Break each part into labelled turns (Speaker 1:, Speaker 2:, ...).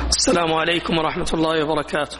Speaker 1: السلام عليكم ورحمة الله وبركاته.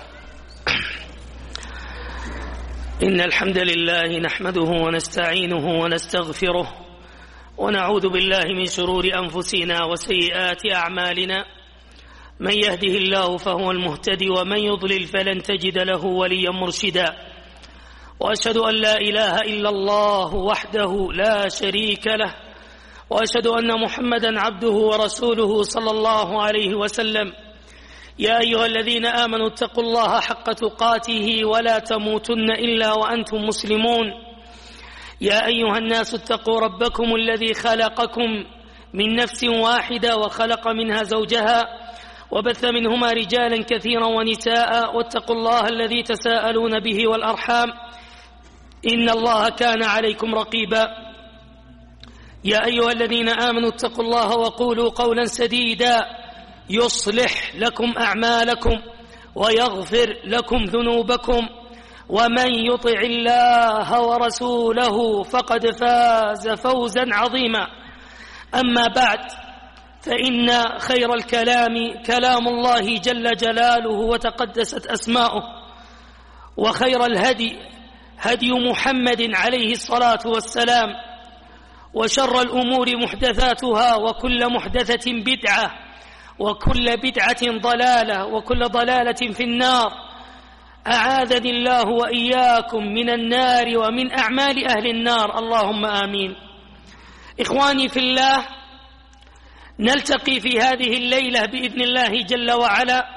Speaker 1: إن الحمد لله نحمده ونستعينه ونستغفره ونعوذ بالله من شرور أنفسنا وسيئات أعمالنا. من يهده الله فهو المهتدي ومن يضلل فلن تجد له وليا مرشدا. وأشهد أن لا إله إلا الله وحده لا شريك له، وأشهد أن محمدا عبده ورسوله صلى الله عليه وسلم. يا أيها الذين آمنوا اتقوا الله حق تقاته ولا تموتن إلا وأنتم مسلمون. يا أيها الناس اتقوا ربكم الذي خلقكم من نفس واحدة وخلق منها زوجها وبث منهما رجالا كثيرا ونساء، واتقوا الله الذي تساءلون به والأرحام إن الله كان عليكم رقيبا. يا أيها الذين آمنوا اتقوا الله وقولوا قولا سديدا يصلح لكم أعمالكم ويغفر لكم ذنوبكم، ومن يطع الله ورسوله فقد فاز فوزا عظيما. أما بعد، فإن خير الكلام كلام الله جل جلاله وتقدست أسماؤه، وخير الهدي هدي محمد عليه الصلاة والسلام، وشر الأمور محدثاتها، وكل محدثة بدعة، وكل بدعة ضلالة، وكل ضلالة في النار. أعاذني الله وإياكم من النار ومن أعمال أهل النار، اللهم آمين. إخواني في الله، نلتقي في هذه الليلة بإذن الله جل وعلا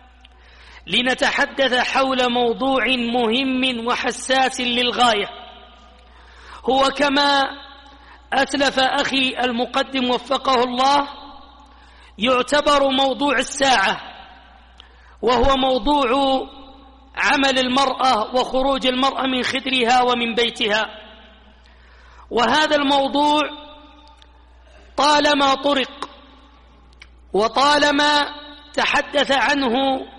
Speaker 1: لنتحدث حول موضوع مهم وحساس للغاية. هو كما أتلف أخي المقدم وفقه الله يعتبر موضوع الساعة، وهو موضوع عمل المرأة وخروج المرأة من خدرها ومن بيتها. وهذا الموضوع طالما طرق وطالما تحدث عنه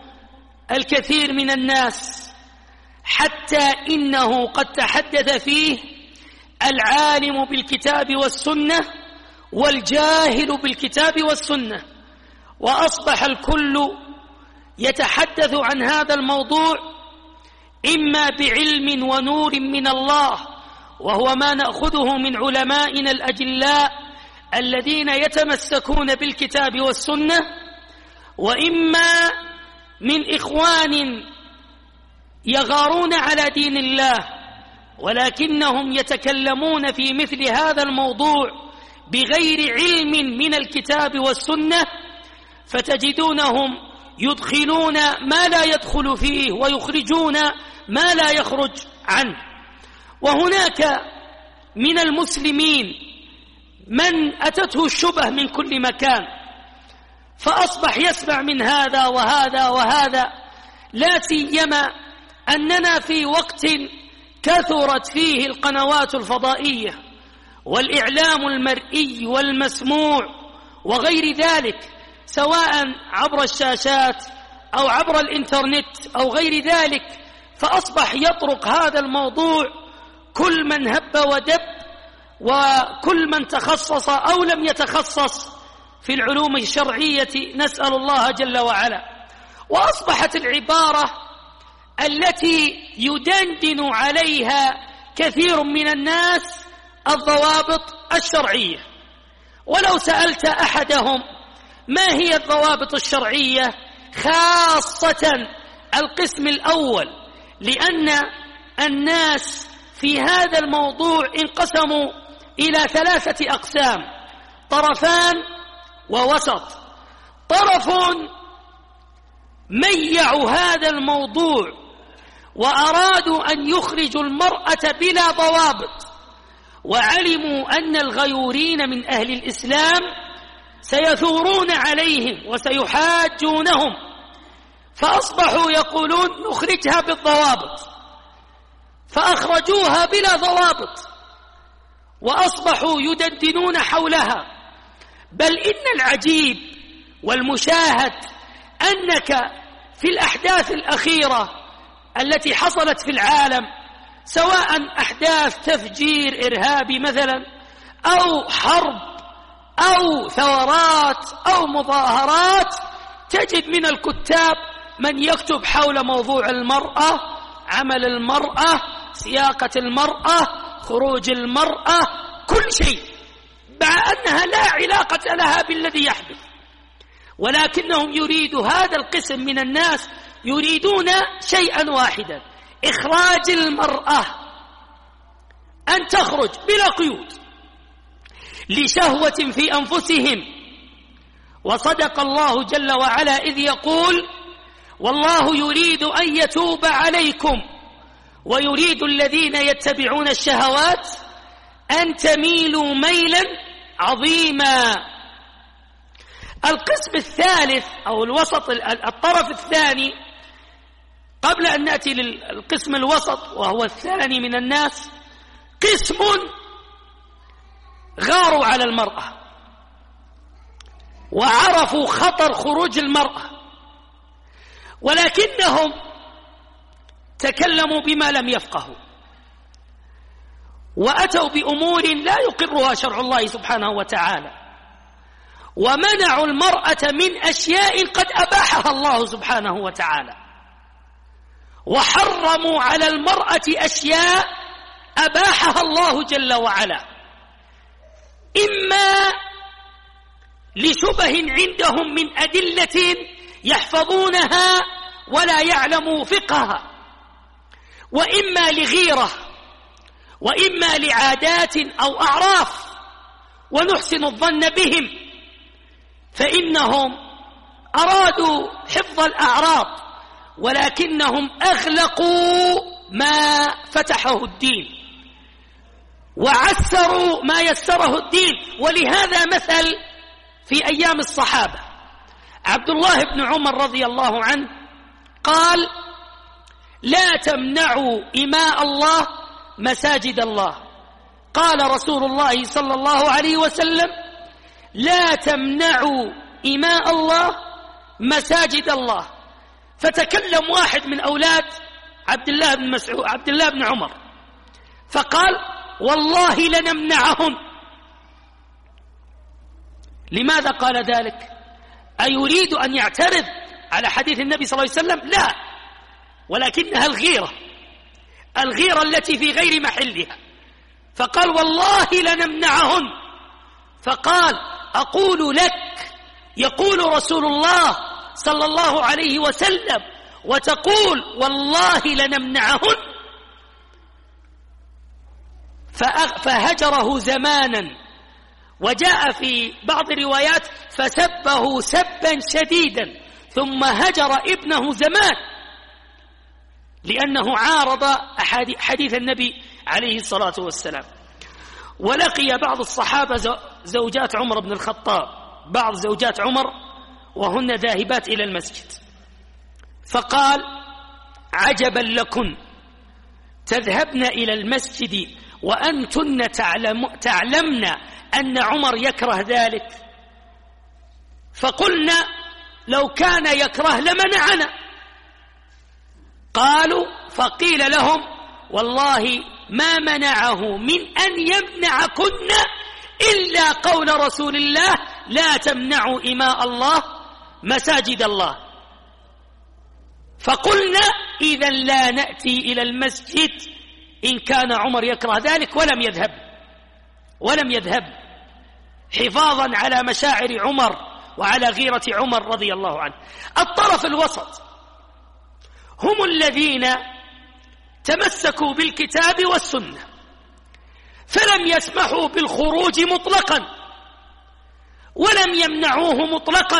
Speaker 1: الكثير من الناس، حتى إنه قد تحدث فيه العالم بالكتاب والسنة والجاهل بالكتاب والسنة، وأصبح الكل يتحدث عن هذا الموضوع إما بعلم ونور من الله، وهو ما نأخذه من علمائنا الأجلاء الذين يتمسكون بالكتاب والسنة، وإما من إخوان يغارون على دين الله ولكنهم يتكلمون في مثل هذا الموضوع بغير علم من الكتاب والسنة، فتجدونهم يدخلون ما لا يدخل فيه ويخرجون ما لا يخرج عنه. وهناك من المسلمين من أتته الشبه من كل مكان، فأصبح يسمع من هذا وهذا وهذا، لا سيما أننا في وقت كثرت فيه القنوات الفضائية والإعلام المرئي والمسموع وغير ذلك، سواء عبر الشاشات أو عبر الإنترنت أو غير ذلك. فأصبح يطرق هذا الموضوع كل من هب ودب، وكل من تخصص أو لم يتخصص في العلوم الشرعية، نسأل الله جل وعلا. وأصبحت العبارة التي يدندن عليها كثير من الناس الضوابط الشرعية. ولو سألت أحدهم ما هي الضوابط الشرعية، خاصة القسم الأول، لأن الناس في هذا الموضوع انقسموا إلى 3 أقسام: طرفان ووسط. طرف ميعوا هذا الموضوع وأرادوا أن يخرجوا المرأة بلا ضوابط، وعلموا أن الغيورين من أهل الإسلام سيثورون عليهم وسيحاجونهم، فأصبحوا يقولون نخرجها بالضوابط، فأخرجوها بلا ضوابط وأصبحوا يدندنون حولها. بل إن العجيب والمشاهد أنك في الأحداث الأخيرة التي حصلت في العالم، سواء أحداث تفجير إرهابي مثلا، أو حرب، أو ثورات، أو مظاهرات، تجد من الكتاب من يكتب حول موضوع المرأة، عمل المرأة، سياقة المرأة، خروج المرأة، كل شيء، مع أنها لا علاقة لها بالذي يحدث، ولكنهم يريدوا هذا القسم من الناس يريدون شيئا واحدا: إخراج المرأة، أن تخرج بلا قيود لشهوة في أنفسهم. وصدق الله جل وعلا إذ يقول: والله يريد أن يتوب عليكم ويريد الذين يتبعون الشهوات أن تميلوا ميلا عظيما. القسم الثالث أو الوسط، الطرف الثاني، قبل أن نأتي للقسم الوسط وهو الثاني من الناس، قسم غاروا على المرأة وعرفوا خطر خروج المرأة، ولكنهم تكلموا بما لم يفقهوا وأتوا بأمور لا يقرها شرع الله سبحانه وتعالى، ومنعوا المرأة من أشياء قد أباحها الله سبحانه وتعالى، وحرموا على المرأة أشياء أباحها الله جل وعلا، إما لشبه عندهم من أدلة يحفظونها ولا يعلموا فقهها، وإما لغيرة، وإما لعادات أو أعراف، ونحسن الظن بهم، فإنهم أرادوا حفظ الأعراض ولكنهم أغلقوا ما فتحه الدين وعسروا ما يسره الدين. ولهذا مثل في أيام الصحابة عبد الله بن عمر رضي الله عنه قال: لا تمنعوا إماء الله مساجد الله. قال رسول الله صلى الله عليه وسلم: لا تمنعوا إماء الله مساجد الله. فتكلم واحد من أولاد عبد الله بن عمر فقال: والله لنمنعهن. لماذا قال ذلك؟ أيريد أن يعترض على حديث النبي صلى الله عليه وسلم؟ لا، ولكنها الغيرة التي في غير محلها. فقال: والله لنمنعهن. فقال: أقول لك يقول رسول الله صلى الله عليه وسلم وتقول والله لنمنعهن؟ فهجره زمانا، وجاء في بعض الروايات فسبه سبا شديدا، ثم هجر ابنه زمان لأنه عارض حديث النبي عليه الصلاة والسلام. ولقي بعض الصحابة زوجات عمر بن الخطاب، بعض زوجات عمر وهن ذاهبات إلى المسجد، فقال: عجبا لكن تذهبن إلى المسجد وأنتن تعلمن أن عمر يكره ذلك. فقلنا: لو كان يكره لمنعنا. قالوا: فقيل لهم: والله ما منعه من أن يمنعكن إلا قول رسول الله: لا تمنعوا إماء الله مساجد الله. فقلنا: إذا لا نأتي إلى المسجد إن كان عمر يكره ذلك، ولم يذهب حفاظا على مشاعر عمر وعلى غيرة عمر رضي الله عنه. الطرف الوسط هم الذين تمسكوا بالكتاب والسنة، فلم يسمحوا بالخروج مطلقا ولم يمنعوه مطلقا،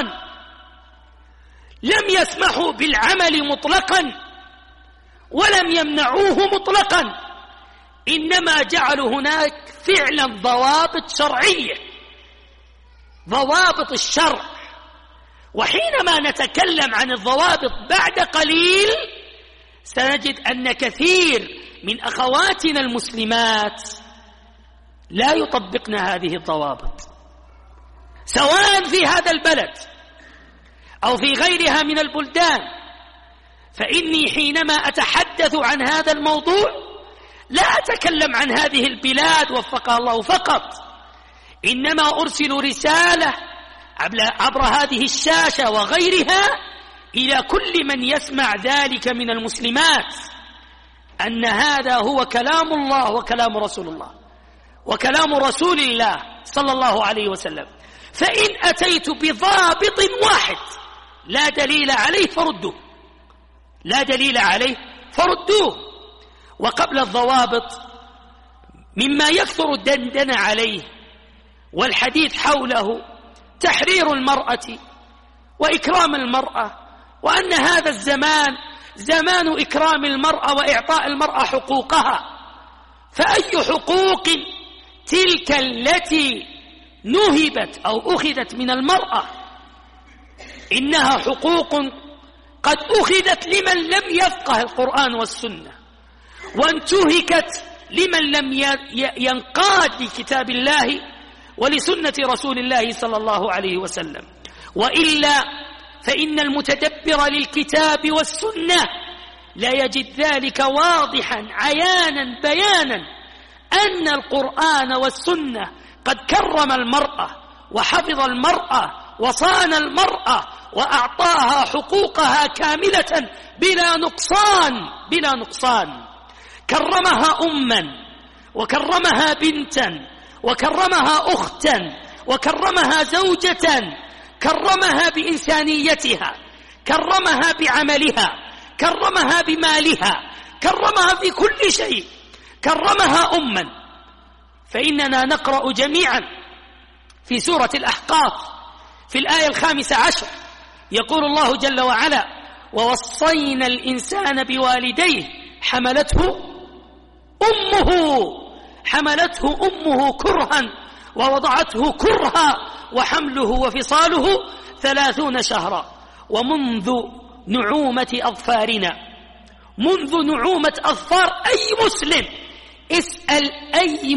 Speaker 1: لم يسمحوا بالعمل مطلقا ولم يمنعوه مطلقا، إنما جعلوا هناك فعلا ضوابط شرعية، ضوابط الشرع. وحينما نتكلم عن الضوابط بعد قليل سنجد أن كثير من أخواتنا المسلمات لا يطبقن هذه الضوابط، سواء في هذا البلد أو في غيرها من البلدان. فإني حينما أتحدث عن هذا الموضوع لا أتكلم عن هذه البلاد وفقها الله فقط، إنما أرسل رسالة عبر هذه الشاشة وغيرها إلى كل من يسمع ذلك من المسلمات أن هذا هو كلام الله وكلام رسول الله وكلام رسول الله صلى الله عليه وسلم. فإن أتيت بضابط واحد لا دليل عليه فردوه، لا دليل عليه فردوه. وقبل الضوابط مما يكثر الدندن عليه والحديث حوله تحرير المرأة وإكرام المرأة، وأن هذا الزمان زمان إكرام المرأة وإعطاء المرأة حقوقها. فأي حقوق تلك التي نهبت أو أخذت من المرأة؟ إنها حقوق قد أخذت لمن لم يفقه القرآن والسنة، وانتهكت لمن لم ينقاد لكتاب الله ولسنة رسول الله صلى الله عليه وسلم. وإلا فإن المتدبر للكتاب والسنة لا يجد ذلك واضحا عيانا بيانا أن القرآن والسنة قد كرم المرأة وحفظ المرأة وصان المرأة وأعطاها حقوقها كاملة بلا نقصان. كرمها أما وكرمها بنتا وكرمها أختا وكرمها زوجة، كرمها بإنسانيتها، كرمها بعملها، كرمها بمالها، كرمها في كل شيء، كرمها أما. فإننا نقرأ جميعا في سورة الأحقاف في الآية 15 يقول الله جل وعلا: ووصينا الإنسان بوالديه حملته أمه كرها ووضعته كرها وحمله وفصاله 30 شهرا ومنذ نعومة أظفارنا. منذ نعومة أظفار أي مسلم، اسأل أي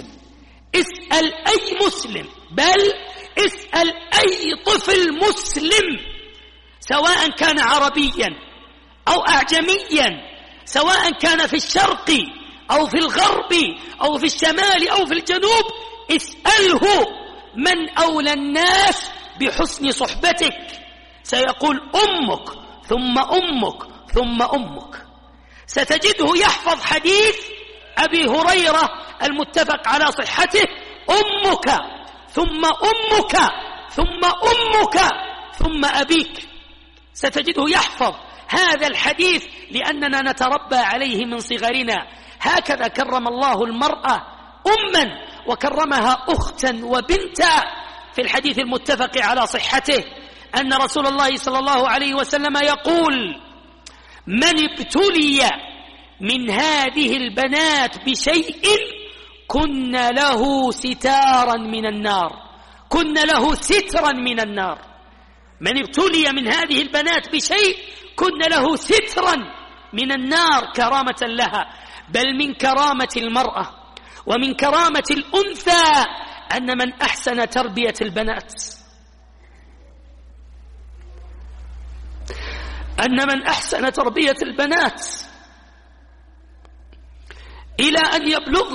Speaker 1: مسلم، بل اسأل أي طفل مسلم، سواء كان عربيا أو أعجميا، سواء كان في الشرق أو في الغرب أو في الشمال أو في الجنوب، اسأله من أولى الناس بحسن صحبتك، سيقول أمك ثم أمك ثم أمك. ستجده يحفظ حديث أبي هريرة المتفق على صحته: أمك ثم أمك ثم أمك ثم أبيك. ستجده يحفظ هذا الحديث لأننا نتربى عليه من صغرنا. هكذا كرم الله المرأة أما وكرمها أختا وبنتا. في الحديث المتفق على صحته أن رسول الله صلى الله عليه وسلم يقول: من ابتلي من هذه البنات بشيء كن له ستارا من النار. من ابتلي من هذه البنات بشيء كن له سترا من النار كرامة لها. بل من كرامة المرأة ومن كرامة الأنثى أن من أحسن تربية البنات إلى أن يبلغن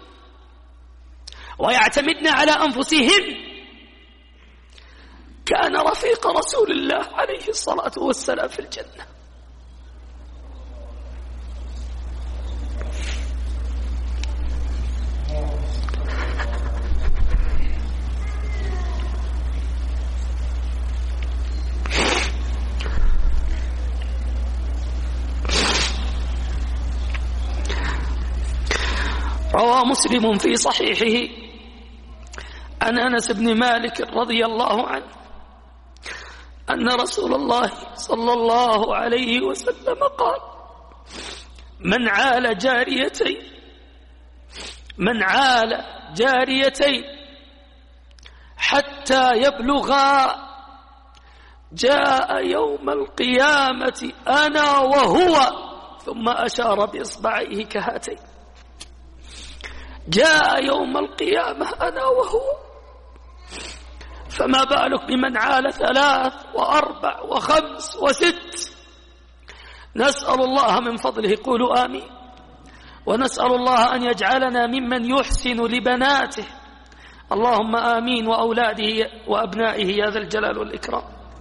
Speaker 1: ويعتمدن على أنفسهن كان رفيق رسول الله عليه الصلاة والسلام في الجنة. روى مسلم في صحيحه عن أنس بن مالك رضي الله عنه أن رسول الله صلى الله عليه وسلم قال: من عال جاريتين حتى يبلغا جاء يوم القيامة أنا وهو، ثم أشار بإصبعيه كهاتين. جاء يوم القيامة أنا وهو، فما بالك بمن عال 3 و4 و5 و6. نسأل الله من فضله، قولوا آمين، ونسأل الله أن يجعلنا ممن يحسن لبناته اللهم آمين، وأولاده وأبنائه يا ذا الجلال والإكرام.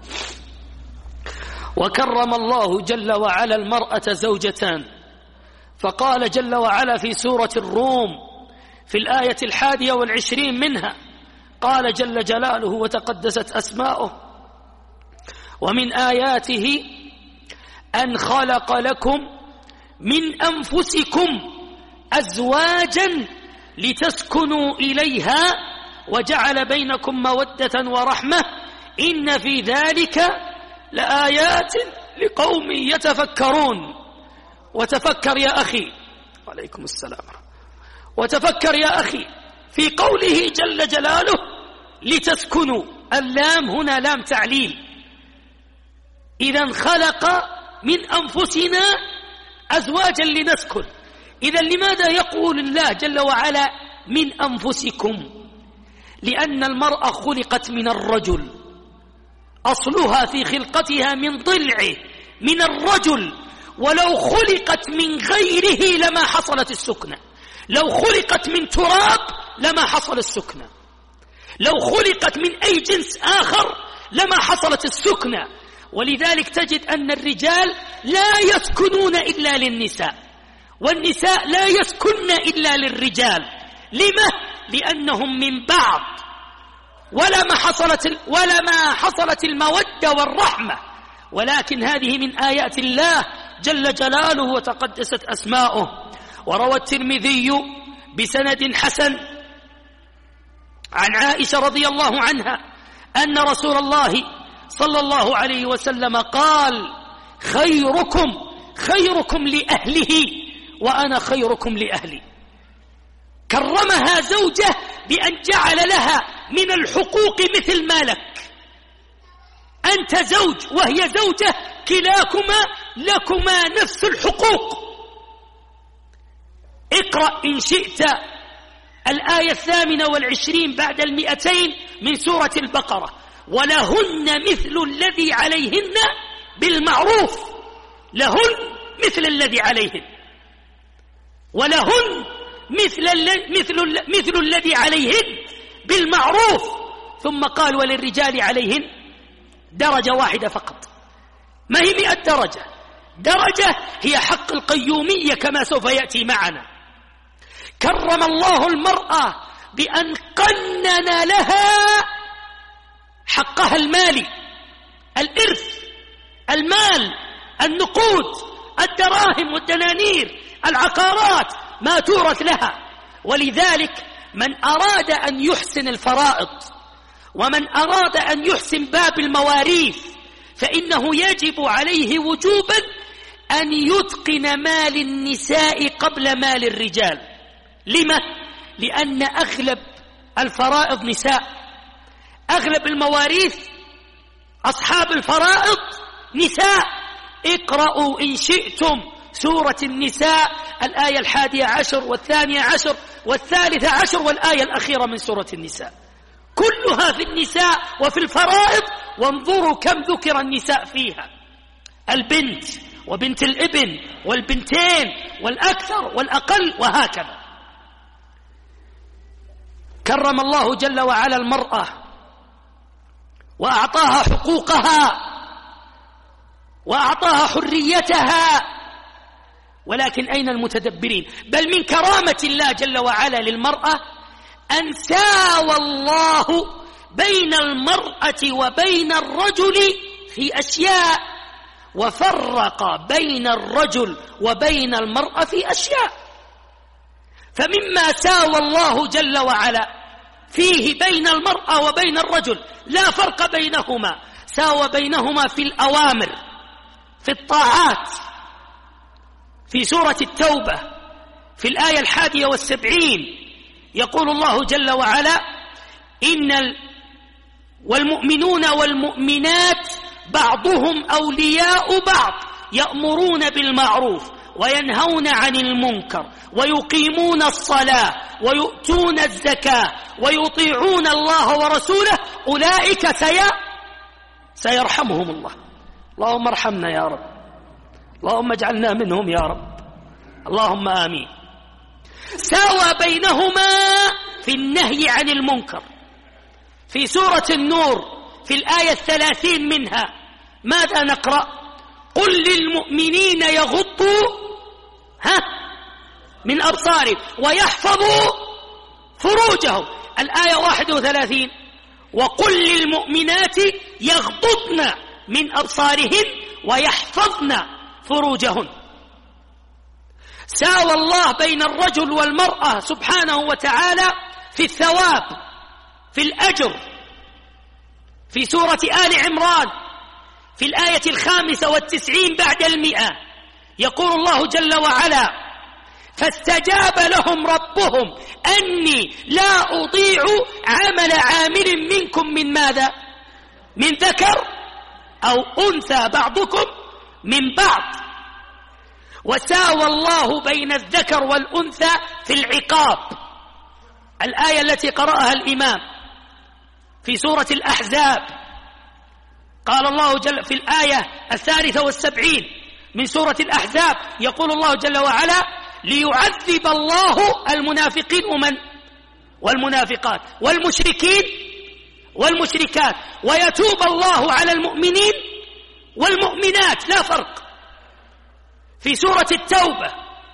Speaker 1: وكرم الله جل وعلا المرأة زوجتان، فقال جل وعلا في سورة الروم في الآية 21 منها، قال جل جلاله وتقدست أسماؤه: ومن آياته أن خلق لكم من أنفسكم أزواجا لتسكنوا إليها وجعل بينكم مودة ورحمة إن في ذلك لآيات لقوم يتفكرون. وتفكر يا أخي، وعليكم السلام، وتفكر يا أخي في قوله جل جلاله لتسكنوا، اللام هنا لام تعليل. إذا خلق من أنفسنا أزواجا لنسكن. إذا لماذا يقول الله جل وعلا من أنفسكم؟ لأن المرأة خلقت من الرجل، أصلها في خلقتها من ضلعه من الرجل، ولو خلقت من غيره لما حصلت السكنة. لو خلقت من تراب لما حصل السكنة، لو خلقت من أي جنس آخر لما حصلت السكنة. ولذلك تجد أن الرجال لا يسكنون إلا للنساء، والنساء لا يسكن إلا للرجال. لما؟ لأنهم من بعض، ولما حصلت المودة والرحمة. ولكن هذه من آيات الله جل جلاله وتقدست أسماؤه. وروى الترمذي بسند حسن عن عائشة رضي الله عنها أن رسول الله صلى الله عليه وسلم قال: خيركم لأهله وأنا خيركم لأهلي. كرمها زوجة بأن جعل لها من الحقوق مثل ما لك. أنت زوج وهي زوجة، كلاكما لكما نفس الحقوق. اقرأ إن شئت الآية 28 بعد 200 من سورة البقرة: ولهن مثل الذي عليهن بالمعروف. لهن مثل الذي عليهن، ولهن مثل الذي عليهن بالمعروف. ثم قال: وللرجال عليهن درجة واحدة فقط، ما هي 100 درجة. درجة هي حق القيومية كما سوف يأتي معنا. كرم الله المرأة بأن قنن لها حقها المالي، الإرث، المال، النقود، الدراهم والدنانير، العقارات، ما تورث لها. ولذلك من أراد أن يحسن الفرائض ومن أراد أن يحسن باب المواريث فإنه يجب عليه وجوبا أن يتقن مال النساء قبل مال الرجال. لما؟ لأن أغلب الفرائض نساء، أغلب المواريث أصحاب الفرائض نساء. اقرأوا إن شئتم سورة النساء الآية 11 و12 و13 والآية الأخيرة من سورة النساء، كلها في النساء وفي الفرائض. وانظروا كم ذكر النساء فيها: البنت وبنت الابن والبنتين والأكثر والأقل وهكذا. كرم الله جل وعلا المرأة وأعطاها حقوقها وأعطاها حريتها. ولكن أين المتدبرين؟ بل من كرامة الله جل وعلا للمرأة أن ساوى الله بين المرأة وبين الرجل في أشياء، وفرق بين الرجل وبين المرأة في أشياء. فمما ساوى الله جل وعلا فيه بين المرأة وبين الرجل لا فرق بينهما، ساوى بينهما في الأوامر، في الطاعات. في سورة التوبة في الآية 71 يقول الله جل وعلا: والمؤمنون والمؤمنات بعضهم أولياء بعض يأمرون بالمعروف وينهون عن المنكر ويقيمون الصلاة ويؤتون الزكاة ويطيعون الله ورسوله أولئك سيرحمهم الله. اللهم ارحمنا يا رب، اللهم اجعلنا منهم يا رب، اللهم آمين. ساوى بينهما في النهي عن المنكر. في سورة النور في الآية 30 منها ماذا نقرأ؟ قل للمؤمنين يغضوا من أبصارهم ويحفظوا فروجهم. الآية 31 وقل للمؤمنات يغضضن من أبصارهن ويحفظن فروجهن. ساوى الله بين الرجل والمرأة سبحانه وتعالى في الثواب، في الأجر. في سورة آل عمران في الآية 95 بعد 100 يقول الله جل وعلا فاستجاب لهم ربهم أني لا أضيع عمل عامل منكم من ماذا؟ من ذكر أو أنثى بعضكم من بعض. وساوى الله بين الذكر والأنثى في العقاب، الآية التي قرأها الإمام في سورة الأحزاب. قال الله جل في الآية 73 من سورة الأحزاب يقول الله جل وعلا ليعذب الله المنافقين والمنافقات والمشركين والمشركات ويتوب الله على المؤمنين والمؤمنات، لا فرق. في سورة التوبة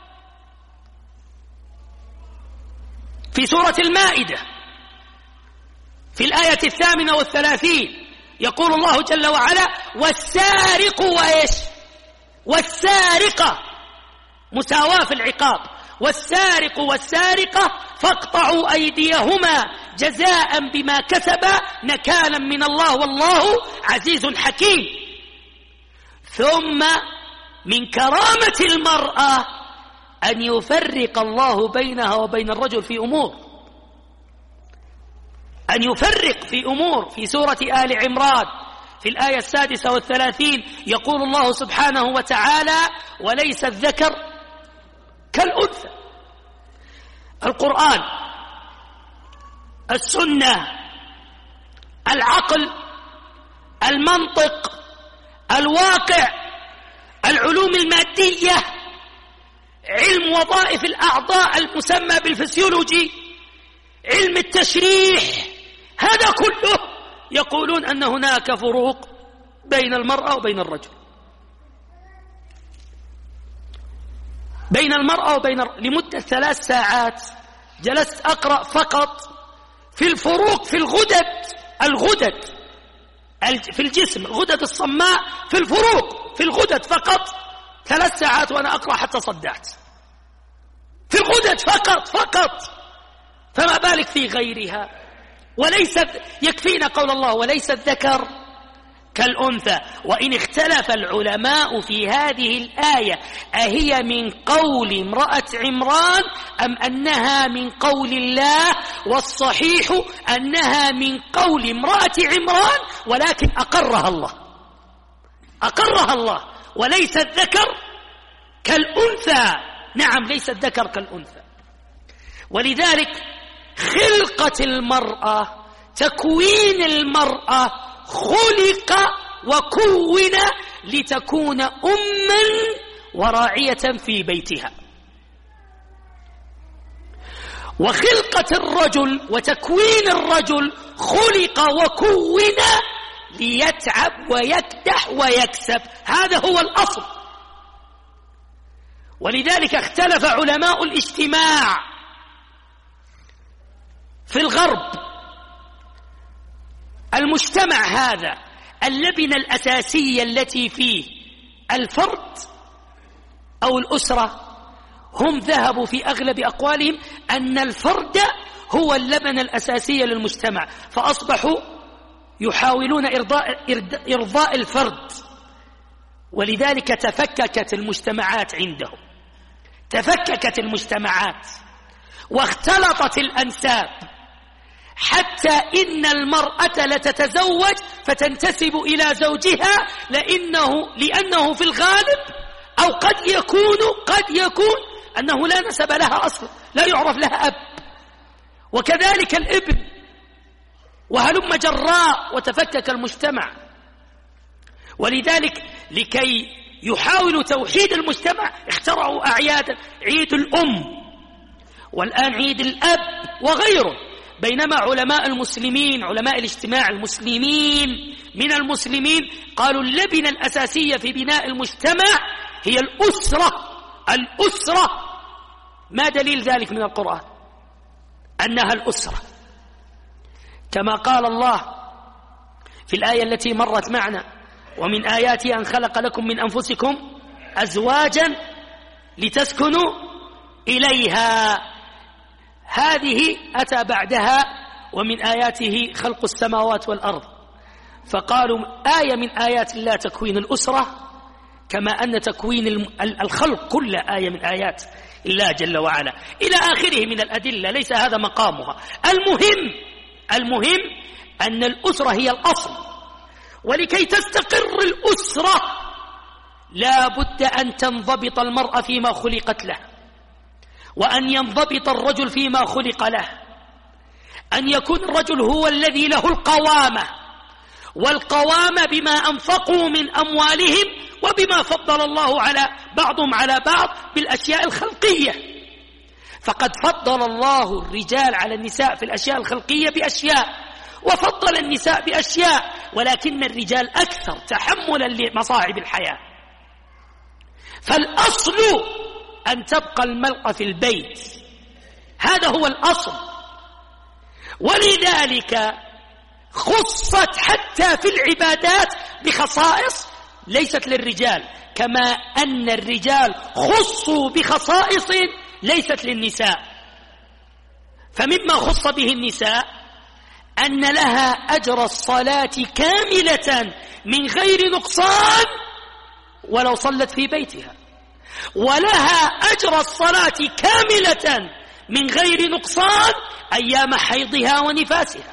Speaker 1: في سورة المائدة في الآية 38 يقول الله جل وعلا والسارق والسارقة، مساواة في العقاب، والسارق والسارقة فاقطعوا أيديهما جزاء بما كسبا نكالا من الله والله عزيز حكيم. ثم من كرامة المرأة أن يفرق الله بينها وبين الرجل في أمور، أن يفرق في أمور. في سورة آل عمران في الآية 36 يقول الله سبحانه وتعالى وليس الذكر كالأنثى. القرآن، السنة، العقل، المنطق، الواقع، العلوم المادية، علم وظائف الأعضاء المسمى بالفسيولوجي، علم التشريح، هذا كله يقولون أن هناك فروق بين المرأة وبين الرجل، بين المرأة وبين لمدة 3 ساعات جلست أقرأ فقط في الفروق في الغدد في الجسم، الغدد الصماء، في الفروق في الغدد فقط 3 ساعات وأنا أقرأ حتى صدعت في الغدد فقط، فما بالك في غيرها. وليس يكفينا قول الله وليس الذكر كالأنثى. وإن اختلف العلماء في هذه الآية أهي من قول امرأة عمران أم أنها من قول الله، والصحيح أنها من قول امرأة عمران، ولكن أقرها الله. وليس الذكر كالأنثى، نعم ليس الذكر كالأنثى. ولذلك خلقة المرأة، تكوين المرأة خلق وكون لتكون أما وراعية في بيتها. وخلقة الرجل وتكوين الرجل خلق وكون ليتعب ويكدح ويكسب، هذا هو الأصل. ولذلك اختلف علماء الاجتماع في الغرب. المجتمع هذا اللبنة الأساسية التي فيه الفرد أو الأسرة، هم ذهبوا في أغلب أقوالهم أن الفرد هو اللبنة الأساسية للمجتمع، فأصبحوا يحاولون إرضاء الفرد. ولذلك تفككت المجتمعات عندهم، تفككت المجتمعات واختلطت الأنساب، حتى إن المرأة لتتزوج فتنتسب إلى زوجها لأنه في الغالب أو قد يكون أنه لا نسب لها أصلا، لا يعرف لها أب، وكذلك الابن، وهلم جراء، وتفكك المجتمع. ولذلك لكي يحاولوا توحيد المجتمع اخترعوا أعيادا، عيد الأم، والآن عيد الأب، وغيره. بينما علماء المسلمين، علماء الاجتماع المسلمين من المسلمين، قالوا اللبنة الأساسية في بناء المجتمع هي الأسرة. الأسرة. ما دليل ذلك من القرآن؟ أنها الأسرة، كما قال الله في الآية التي مرت معنا: ومن آياته أن خلق لكم من أنفسكم أزواجا لتسكنوا إليها. هذه أتى بعدها: ومن آياته خلق السماوات والأرض. فقالوا آية من آيات الله تكوين الأسرة، كما أن تكوين الخلق كل آية من آيات الله جل وعلا، إلى آخره من الأدلة. ليس هذا مقامها. المهم أن الأسرة هي الأصل، ولكي تستقر الأسرة لا بد أن تنضبط المرأة فيما خلقت له، وأن ينضبط الرجل فيما خلق له، أن يكون الرجل هو الذي له القوامة، والقوامة بما أنفقوا من أموالهم وبما فضل الله على بعضهم على بعض بالأشياء الخلقية. فقد فضل الله الرجال على النساء في الأشياء الخلقية بأشياء، وفضل النساء بأشياء، ولكن الرجال أكثر تحملا لمصاعب الحياة. فالأصل أن تبقى المرأة في البيت، هذا هو الأصل. ولذلك خصت حتى في العبادات بخصائص ليست للرجال، كما أن الرجال خصوا بخصائص ليست للنساء. فمما خص به النساء أن لها أجر الصلاة كاملة من غير نقصان ولو صلت في بيتها، ولها أجر الصلاة كاملة من غير نقصان أيام حيضها ونفاسها،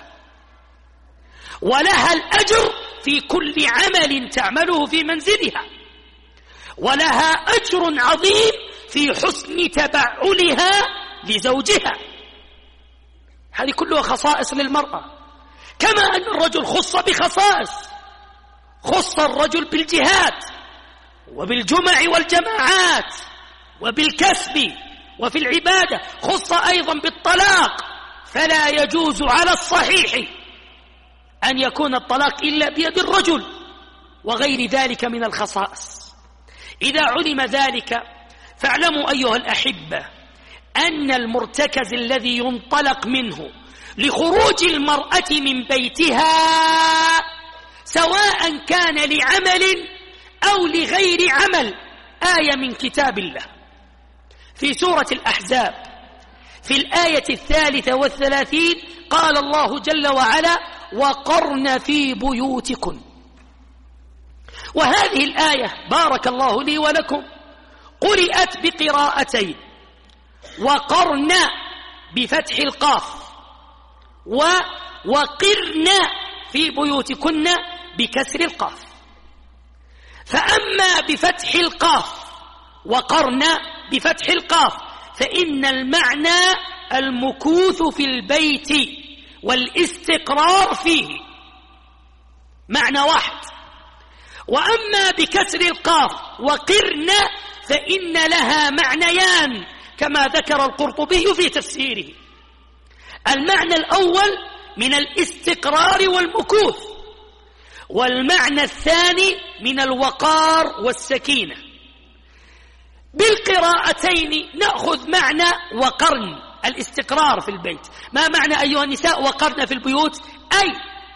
Speaker 1: ولها الأجر في كل عمل تعمله في منزلها، ولها أجر عظيم في حسن تبعلها لزوجها. هذه كلها خصائص للمرأة. كما أن الرجل خص بخصائص، خص الرجل بالجهاد وبالجمع والجماعات وبالكسب وفي العبادة، خص أيضا بالطلاق، فلا يجوز على الصحيح أن يكون الطلاق إلا بيد الرجل وغير ذلك من الخصائص. إذا علم ذلك فاعلموا أيها الأحبة أن المرتكز الذي ينطلق منه لخروج المرأة من بيتها، سواء كان لعمل أو لغير عمل، آية من كتاب الله في سورة الأحزاب في الآية 33 قال الله جل وعلا: وقرن في بيوتكن. وهذه الآية بارك الله لي ولكم قرئت بقراءتين: وقرن بفتح القاف، وقرن في بيوتكن بكسر القاف. فأما بفتح القاف وقرن بفتح القاف فإن المعنى المكوث في البيت والاستقرار فيه، معنى واحد. وأما بكسر القاف وقرن فإن لها معنيان كما ذكر القرطبي في تفسيره. المعنى الأول من الاستقرار والمكوث، والمعنى الثاني من الوقار والسكينة. بالقراءتين نأخذ معنى وقرن الاستقرار في البيت. ما معنى أيها النساء وقرن في البيوت؟ أي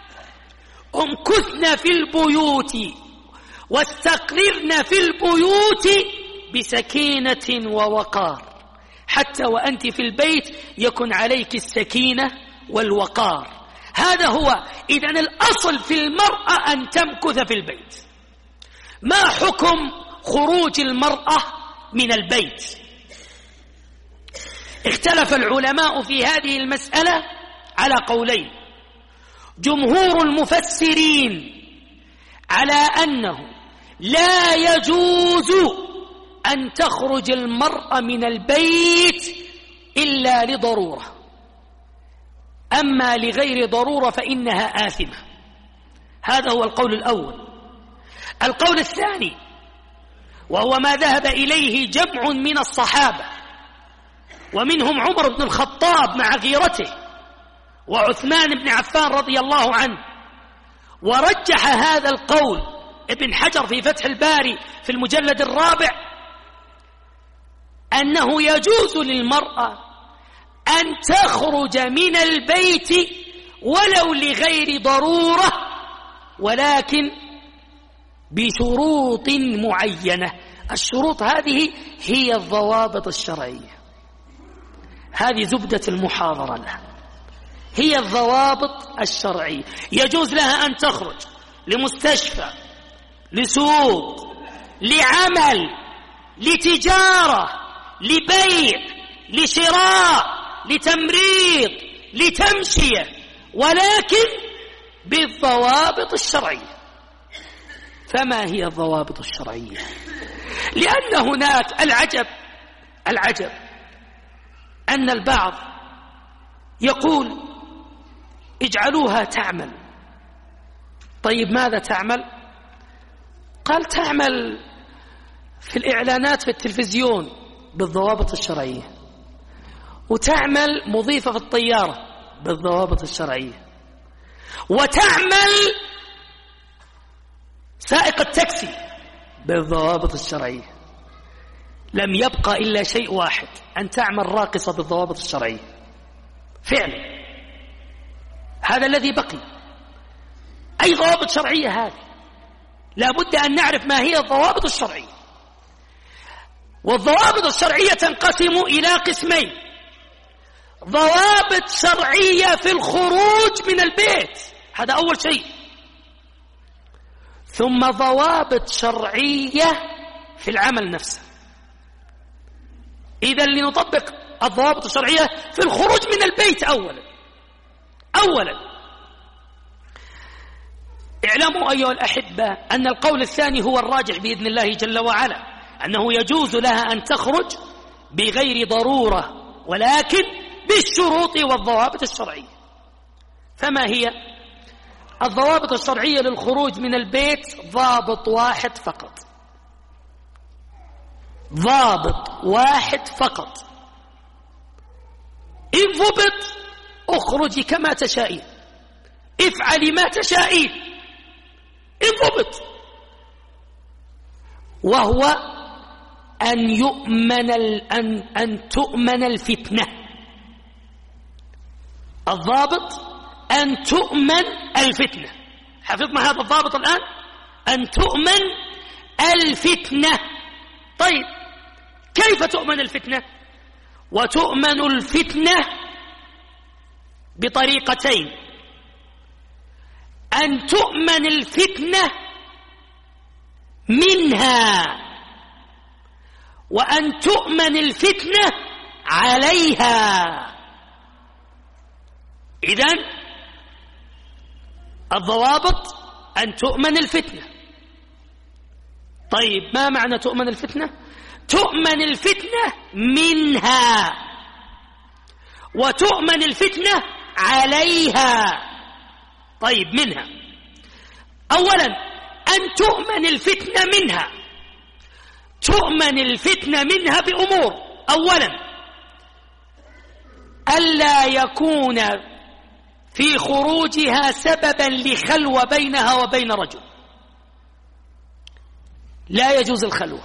Speaker 1: امكثن في البيوت واستقررن في البيوت بسكينة ووقار، حتى وأنت في البيت يكن عليك السكينة والوقار. هذا هو. إذن الأصل في المرأة أن تمكث في البيت. ما حكم خروج المرأة من البيت؟ اختلف العلماء في هذه المسألة على قولين. جمهور المفسرين على أنه لا يجوز أن تخرج المرأة من البيت إلا لضرورة، أما لغير ضرورة فإنها آثمة. هذا هو القول الأول. القول الثاني وهو ما ذهب إليه جمع من الصحابة ومنهم عمر بن الخطاب مع غيرته، وعثمان بن عفان رضي الله عنه. ورجح هذا القول ابن حجر في فتح الباري في المجلد 4 أنه يجوز للمرأة أن تخرج من البيت ولو لغير ضرورة، ولكن بشروط معينة. الشروط هذه هي الضوابط الشرعية، هذه زبدة المحاضرة لها، هي الضوابط الشرعية. يجوز لها أن تخرج لمستشفى، لسوق، لعمل، لتجارة، لبيع، لشراء، لتمريض، لتمشية، ولكن بالضوابط الشرعية. فما هي الضوابط الشرعية؟ لأن هناك العجب أن البعض يقول اجعلوها تعمل. طيب ماذا تعمل؟ قال تعمل في الإعلانات في التلفزيون بالضوابط الشرعية، وتعمل مضيفة في الطيارة بالضوابط الشرعية، وتعمل سائق التاكسي بالضوابط الشرعية. لم يبقى إلا شيء واحد، أن تعمل راقصة بالضوابط الشرعية. فعلا هذا الذي بقي. أي ضوابط شرعية هذه؟ لا بد أن نعرف ما هي الضوابط الشرعية. والضوابط الشرعية تنقسم إلى قسمين: ضوابط شرعية في الخروج من البيت، هذا أول شيء، ثم ضوابط شرعية في العمل نفسه. إذن لنطبق الضوابط الشرعية في الخروج من البيت أولا اعلموا أيها الأحبة أن القول الثاني هو الراجح بإذن الله جل وعلا، أنه يجوز لها أن تخرج بغير ضرورة، ولكن بالشروط والضوابط الشرعية. فما هي الضوابط الشرعية للخروج من البيت؟ ضابط واحد فقط، ضابط واحد فقط. إن ضبط اخرجي كما تشائين، افعلي ما تشائين، إن ضبط، وهو أن تؤمن الفتنة. الضابط أن تؤمن الفتنة. حفظنا هذا الضابط الآن، أن تؤمن الفتنة. طيب كيف تؤمن الفتنة؟ وتؤمن الفتنة بطريقتين: أن تؤمن الفتنة منها، وأن تؤمن الفتنة عليها. إذن الضوابط أن تؤمن الفتنة. طيب ما معنى تؤمن الفتنة؟ تؤمن الفتنة منها، وتؤمن الفتنة عليها. طيب منها، أولا أن تؤمن الفتنة منها. تؤمن الفتنة منها بأمور: أولا ألا يكون في خروجها سببا لخلوة بينها وبين رجل، لا يجوز الخلوة،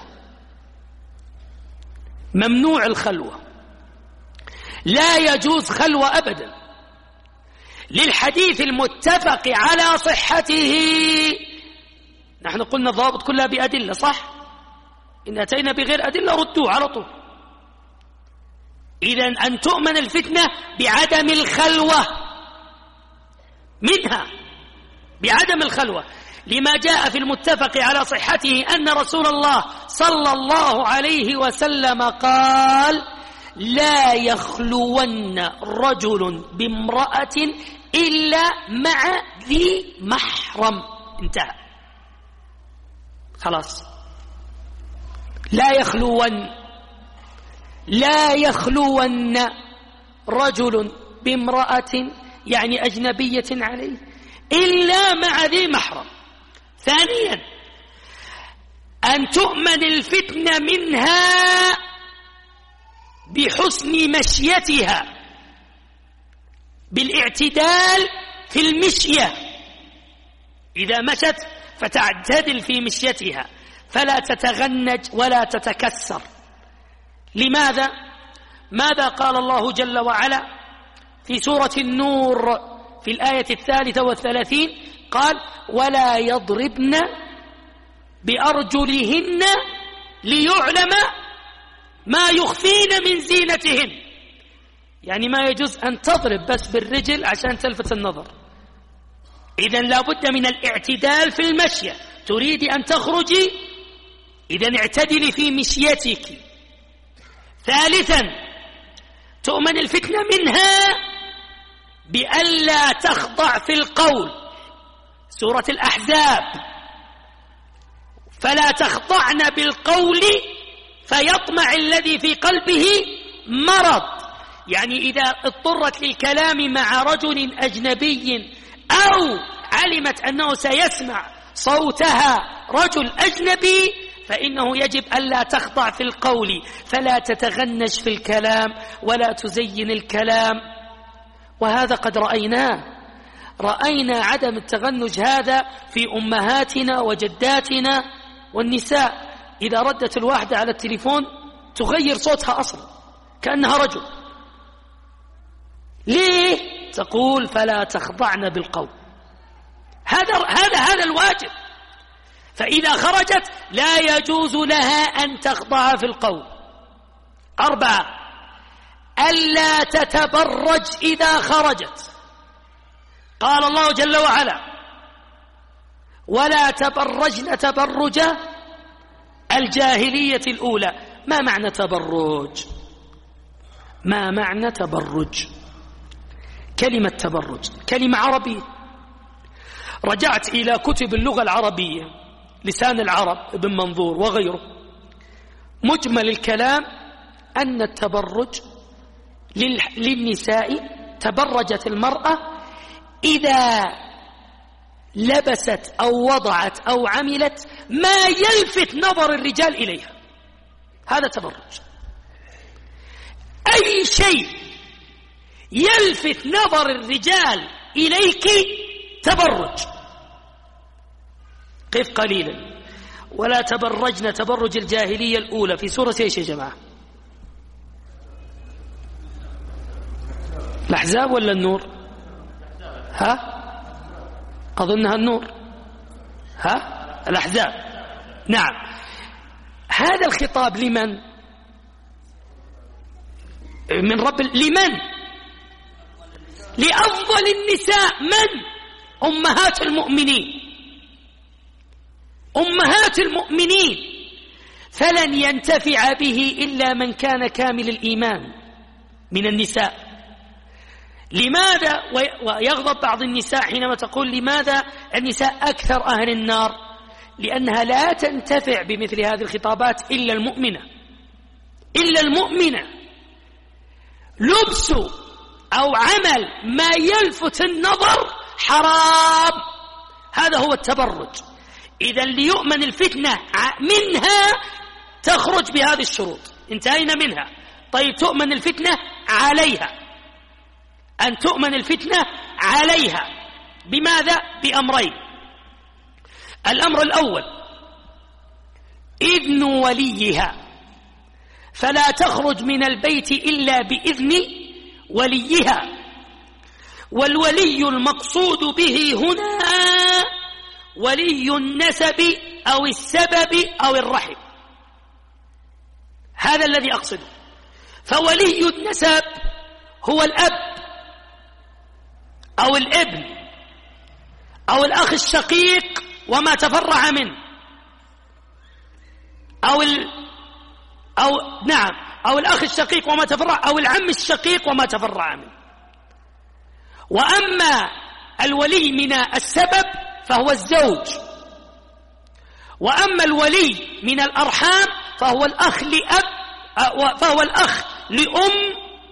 Speaker 1: ممنوع الخلوة، لا يجوز خلوة أبدا، للحديث المتفق على صحته. نحن قلنا الضوابط كلها بأدلة، صح؟ إن أتينا بغير أدلة ردوه على طول. إذن أن تؤمن الفتنة بعدم الخلوة منها، بعدم الخلوة، لما جاء في المتفق على صحته أن رسول الله صلى الله عليه وسلم قال: لا يخلون رجل بامرأة إلا مع ذي محرم. انتهى، خلاص. لا يخلون رجل بامرأة، يعني أجنبية عليه، إلا مع ذي محرم. ثانيا أن تؤمن الفتنة منها بحسن مشيتها، بالاعتدال في المشية، إذا مشت فتعتدل في مشيتها فلا تتغنج ولا تتكسر. لماذا؟ ماذا قال الله جل وعلا في سورة النور في الآية 33؟ قال: ولا يضربن بأرجلهن ليعلم ما يخفين من زينتهن. يعني ما يجوز أن تضرب بس بالرجل عشان تلفت النظر. إذن لا بد من الاعتدال في المشية. تريد أن تخرجي، إذن اعتدلي في مشيتك. ثالثا، تؤمن الفتنة منها بألا تخضع في القول. سورة الأحزاب: فلا تخضعن بالقول فيطمع الذي في قلبه مرض. يعني إذا اضطرت للكلام مع رجل أجنبي أو علمت أنه سيسمع صوتها رجل أجنبي فإنه يجب ألا تخضع في القول، فلا تتغنج في الكلام ولا تزين الكلام. وهذا قد رأينا عدم التغنج هذا في أمهاتنا وجداتنا والنساء. إذا ردت الواحدة على التليفون تغير صوتها أصلا كأنها رجل. ليه؟ تقول: فلا تخضعن بالقول. هذا الواجب. فإذا خرجت لا يجوز لها أن تخضع في القول. 4: ألا تتبرج إذا خرجت. قال الله جل وعلا: ولا تبرجن تبرج الجاهلية الأولى. ما معنى تبرج؟ ما معنى تبرج؟ كلمة تبرج كلمة عربية. رجعت إلى كتب اللغة العربية، لسان العرب، ابن منظور وغيره. مجمل الكلام أن التبرج للنساء، تبرجت المرأة إذا لبست أو وضعت أو عملت ما يلفت نظر الرجال إليها. هذا تبرج. أي شيء يلفت نظر الرجال إليك تبرج. قف قليلا. ولا تبرجن تبرج الجاهلية الأولى في سورة ايش يا جماعة؟ الأحزاب ولا النور؟ أظنها النور. الأحزاب. نعم. هذا الخطاب لمن؟ من رب. لمن؟ لأفضل النساء. من؟ أمهات المؤمنين. أمهات المؤمنين. فلن ينتفع به إلا من كان كامل الإيمان من النساء. لماذا؟ ويغضب بعض النساء حينما تقول: لماذا النساء أكثر أهل النار؟ لأنها لا تنتفع بمثل هذه الخطابات إلا المؤمنة. إلا المؤمنة. لبس أو عمل ما يلفت النظر حرام. هذا هو التبرج. إذن ليؤمن الفتنة منها تخرج بهذه الشروط. انتهينا منها. طيب، تؤمن الفتنة عليها. أن تؤمن الفتنة عليها بماذا؟ بأمرين. الأمر الأول: إذن وليها، فلا تخرج من البيت إلا بإذن وليها. والولي المقصود به هنا ولي النسب أو السبب أو الرحم. هذا الذي أقصده. فولي النسب هو الأب أو الابن أو الأخ الشقيق وما تفرع منه، أو الأخ الشقيق وما تفرع، أو العم الشقيق وما تفرع منه. وأما الولي من السبب فهو الزوج. وأما الولي من الأرحام فهو الأخ لأب، فهو الأخ لأم،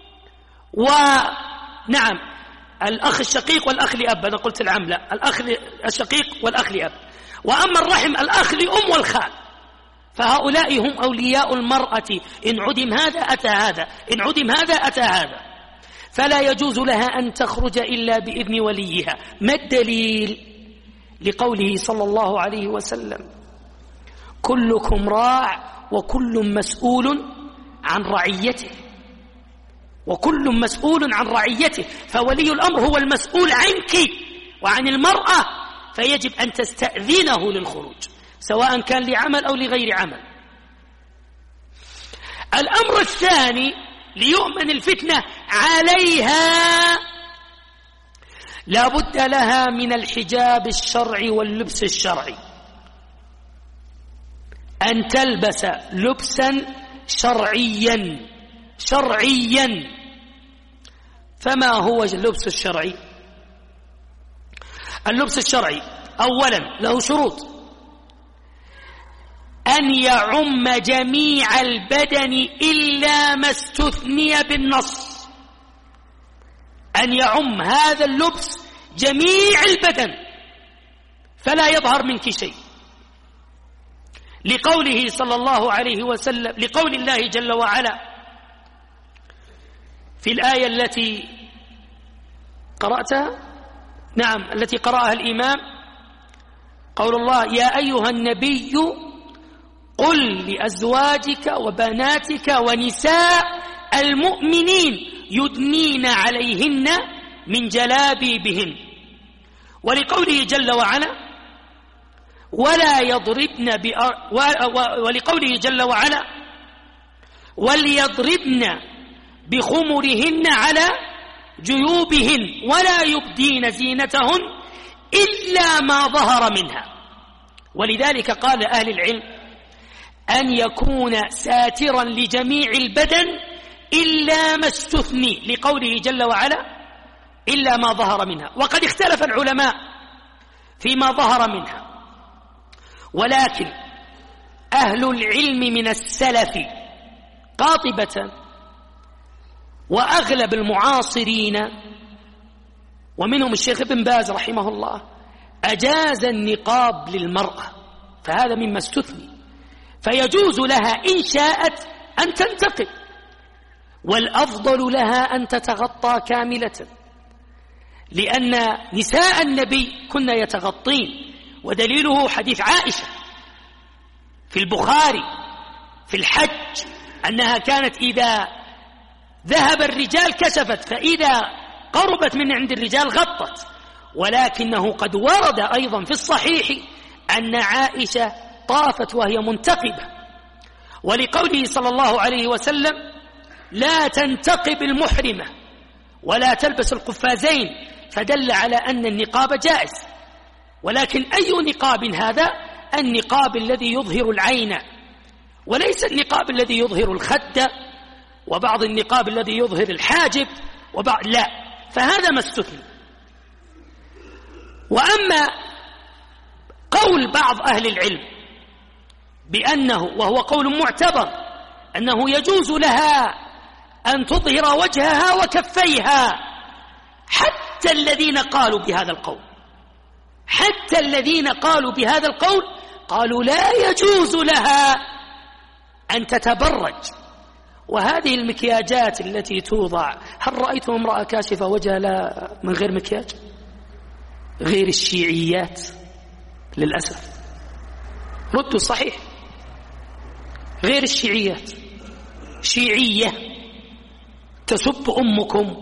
Speaker 1: ونعم الأخ الشقيق والأخ لأب. أنا قلت العم، لا، الأخ الشقيق والأخ لأب. وأما الرحم الأخ لأم والخال. فهؤلاء هم أولياء المرأة، إن عدم هذا أتى هذا، إن عدم هذا أتى هذا، فلا يجوز لها أن تخرج إلا بإذن وليها. ما الدليل؟ لقوله صلى الله عليه وسلم: كلكم راع وكل مسؤول عن رعيته، وكل مسؤول عن رعيته، فولي الأمر هو المسؤول عنك وعن المرأة، فيجب أن تستأذنه للخروج سواء كان لعمل أو لغير عمل. الأمر الثاني ليؤمن الفتنة عليها لا بد لها من الحجاب الشرعي واللبس الشرعي، أن تلبس لبسا شرعيا. فما هو اللبس الشرعي؟ اللبس الشرعي أولا له شروط: أن يعم جميع البدن إلا ما استثني بالنص، أن يعم هذا اللبس جميع البدن فلا يظهر منك شيء، لقوله صلى الله عليه وسلم، لقول الله جل وعلا في الآية التي قرأتها، نعم التي قرأها الإمام، قول الله: يا أيها النبي قل لأزواجك وبناتك ونساء المؤمنين يدنين عليهن من جلابيبهن، ولقوله جل وعلا: ولا يضربن ولقوله جل وعلا: وليضربن بخمرهن على جيوبهن ولا يبدين زينتهن إلا ما ظهر منها. ولذلك قال أهل العلم: أن يكون ساترا لجميع البدن إلا ما استثني، لقوله جل وعلا: إلا ما ظهر منها. وقد اختلف العلماء فيما ظهر منها، ولكن أهل العلم من السلف قاطبة وأغلب المعاصرين ومنهم الشيخ ابن باز رحمه الله أجاز النقاب للمرأة، فهذا مما استثني، فيجوز لها إن شاءت أن تنتقب، والأفضل لها أن تتغطى كاملة، لأن نساء النبي كن يتغطين، ودليله حديث عائشة في البخاري في الحج أنها كانت إذا ذهب الرجال كشفت، فإذا قربت من عند الرجال غطت. ولكنه قد ورد أيضا في الصحيح أن عائشة طافت وهي منتقبة، ولقوله صلى الله عليه وسلم: لا تنتقب المحرمة ولا تلبس القفازين، فدل على أن النقاب جائز. ولكن أي نقاب هذا؟ النقاب الذي يظهر العين، وليس النقاب الذي يظهر الخد، وبعض النقاب الذي يظهر الحاجب، وبعض لا، فهذا ما استثني. وأما قول بعض أهل العلم بأنه، وهو قول معتبر، أنه يجوز لها أن تظهر وجهها وكفيها، حتى الذين قالوا بهذا القول، حتى الذين قالوا بهذا القول قالوا لا يجوز لها أن تتبرج. وهذه المكياجات التي توضع، هل رأيتم امرأة كاشفة وجهها لا من غير مكياج؟ غير الشيعيات للأسف، ردوا الصحيح، غير الشيعيات، شيعية تسب أمكم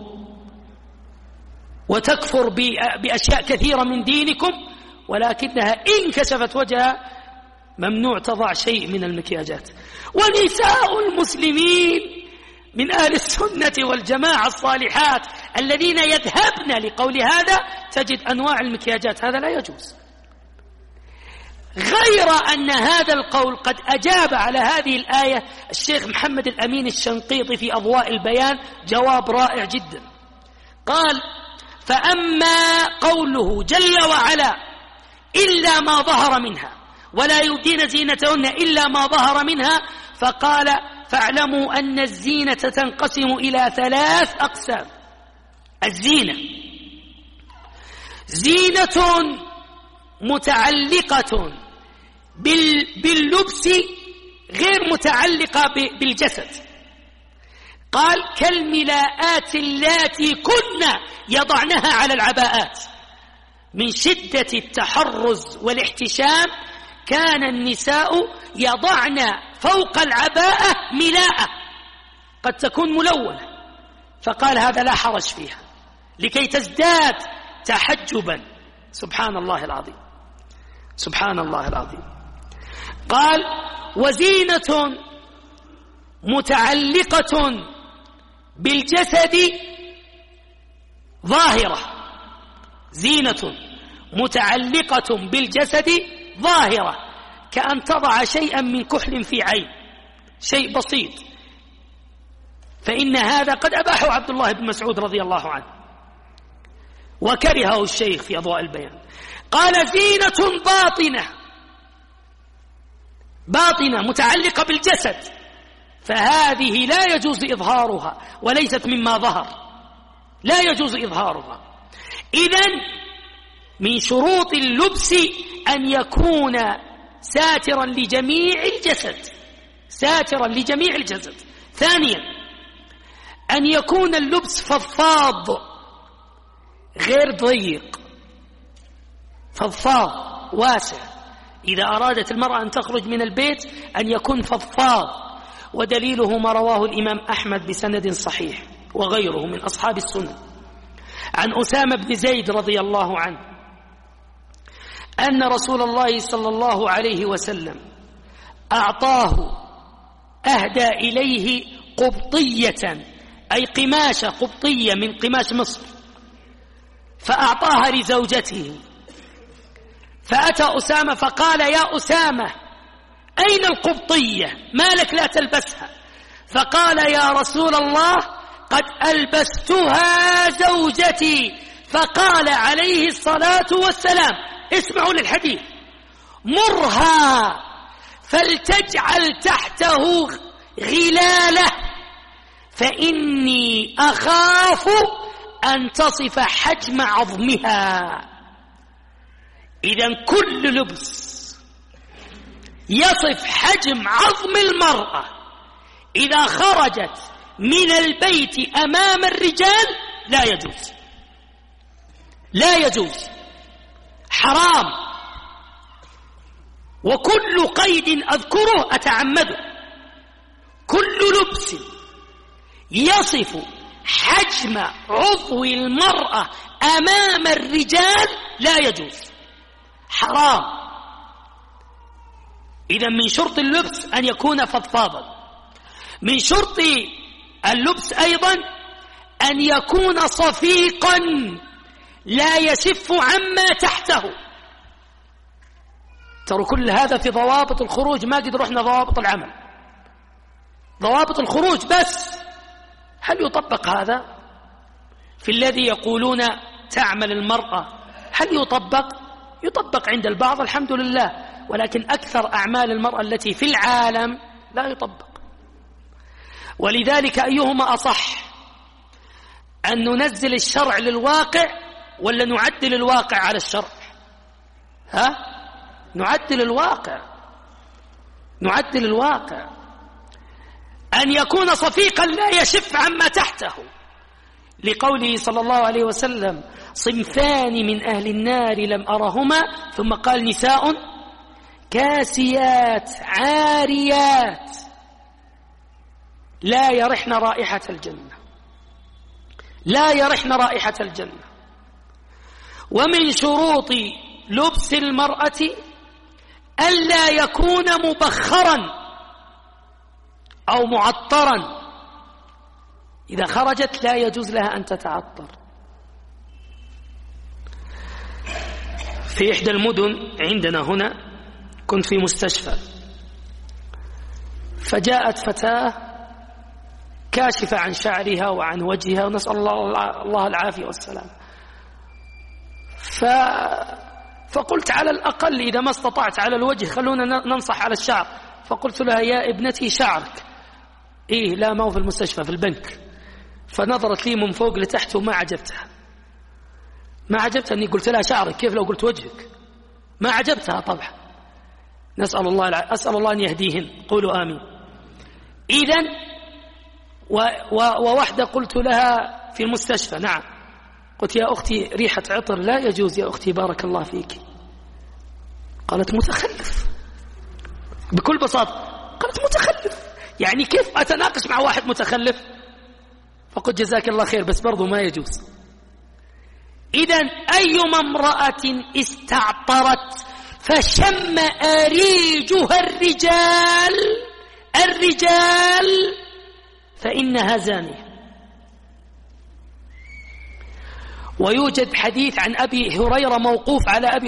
Speaker 1: وتكفر بأشياء كثيرة من دينكم، ولكنها إن كشفت وجهها ممنوع تضع شيء من المكياجات. ونساء المسلمين من أهل السنة والجماعة الصالحات الذين يذهبن لقول هذا تجد أنواع المكياجات، هذا لا يجوز. غير أن هذا القول قد أجاب على هذه الآية الشيخ محمد الأمين الشنقيطي في أضواء البيان جواب رائع جدا. قال: فأما قوله جل وعلا: إلا ما ظهر منها ولا يبدين زينتهن إلا ما ظهر منها، فقال: فاعلموا أن الزينة تنقسم إلى 3 أقسام. الزينة زينة متعلقة باللبس غير متعلقة بالجسد. قال كالملاءات اللاتي كنا يضعنها على العباءات. من شدة التحرز والاحتشام كان النساء يضعن فوق العباءة ملاءة قد تكون ملونة، فقال هذا لا حرج فيها لكي تزداد تحجبا. سبحان الله العظيم، سبحان الله العظيم. قال وزينة متعلقة بالجسد ظاهرة، زينة متعلقة بالجسد ظاهرة، كأن تضع شيئا من كحل في عين، شيء بسيط، فإن هذا قد أباحه عبد الله بن مسعود رضي الله عنه وكرهه الشيخ في أضواء البيان. قال زينة باطنة متعلقة بالجسد، فهذه لا يجوز إظهارها وليست مما ظهر، لا يجوز إظهارها. إذن من شروط اللبس أن يكون ساترا لجميع الجسد، ساترا لجميع الجسد. ثانيا أن يكون اللبس فضفاض غير ضيق، فضفاض واسع. إذا أرادت المرأة أن تخرج من البيت أن يكون فضفاض، ودليله ما رواه الإمام أحمد بسند صحيح وغيره من أصحاب السنة عن أسامة بن زيد رضي الله عنه أن رسول الله صلى الله عليه وسلم أهدى إليه قبطية، أي قماشة قبطية من قماش مصر، فأعطاها لزوجته. فأتى أسامة فقال يا أسامة أين القبطية؟ ما لك لا تلبسها؟ فقال يا رسول الله قد ألبستها زوجتي. فقال عليه الصلاة والسلام، اسمعوا للحديث، مرها فلتجعل تحته غلالة فإني أخاف أن تصف حجم عظمها. إذن كل لبس يصف حجم عظم المرأة إذا خرجت من البيت أمام الرجال لا يجوز، لا يجوز، حرام. وكل قيد أذكره أتعمده، كل لبس يصف حجم عضو المرأة أمام الرجال لا يجوز، حرام. إذا من شرط اللبس أن يكون فضفاضا. من شرط اللبس أيضا أن يكون صفيقا لا يشف عما تحته. ترى كل هذا في ضوابط الخروج، ما قد رحنا ضوابط العمل، ضوابط الخروج بس. هل يطبق هذا في الذي يقولون تعمل المرأة؟ هل يطبق عند البعض الحمد لله، ولكن أكثر أعمال المرأة التي في العالم لا يطبق. ولذلك أيهما أصح، أن ننزل الشرع للواقع ولا نعدل الواقع على الشرع؟ نعدل الواقع، نعدل الواقع. أن يكون صفيقا لا يشف عما تحته، لقوله صلى الله عليه وسلم صنفان من أهل النار لم أرهما، ثم قال نساء كاسيات عاريات لا يرحن رائحة الجنة، لا يرحن رائحة الجنة. ومن شروط لبس المرأة ألا يكون مبخرا أو معطرا، إذا خرجت لا يجوز لها أن تتعطر. في إحدى المدن عندنا هنا كنت في مستشفى، فجاءت فتاة كاشفة عن شعرها وعن وجهها، ونسأل الله العافية والسلام. فقلت على الأقل إذا ما استطعت على الوجه خلونا ننصح على الشعر. فقلت لها يا ابنتي شعرك إيه؟ لا، ما هو في المستشفى، في البنك. فنظرت لي من فوق لتحت وما عجبتها، ما عجبتها أني قلت لها شعرك، كيف لو قلت وجهك؟ ما عجبتها طبعا. أسأل الله أن يهديهن، قولوا آمين. إذن وواحدة قلت لها في المستشفى، نعم، قلت يا أختي ريحة عطر لا يجوز يا أختي بارك الله فيك. قالت متخلف، بكل بساطة قالت متخلف، يعني كيف أتناقش مع واحد متخلف؟ فقلت جزاك الله خير بس برضو ما يجوز. إذن أيما امرأة استعطرت فشم أريجها الرجال فإنها زانية. ويوجد حديث عن أبي هريرة موقوف على أبي